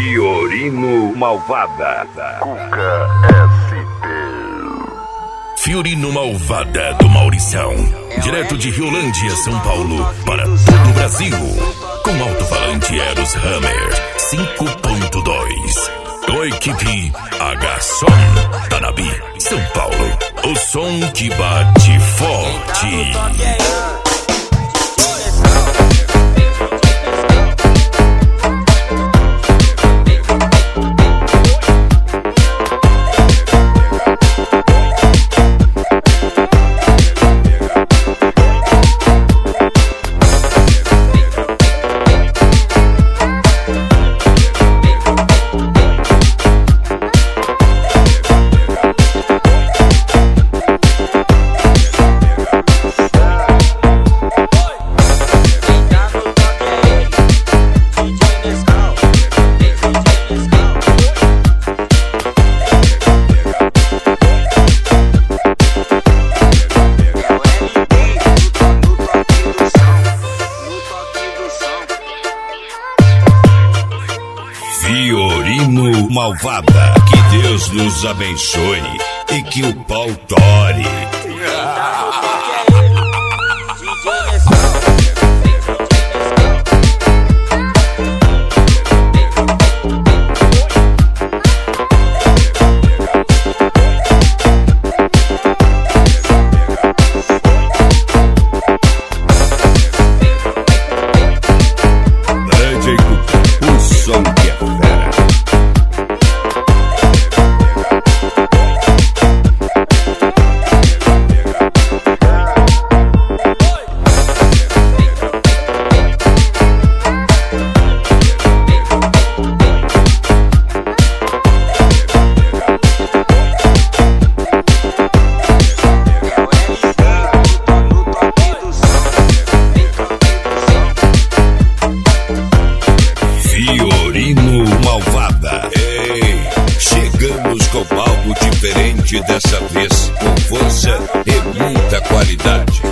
Fiorino Malvada. Cuca SP. Fiorino Malvada do Maurição. Direto de Riolândia, São Paulo, para todo o Brasil. Com alto-falante Eros Hammer 5.2. Com equipe H-Som, Tanabi, São Paulo. O som que bate forte. Fiorino Malvada, que Deus nos abençoe e que o pau tore. O som que é fera. Fiorino Malvada. Ei, chegamos com algo diferente dessa vez, com força e muita qualidade.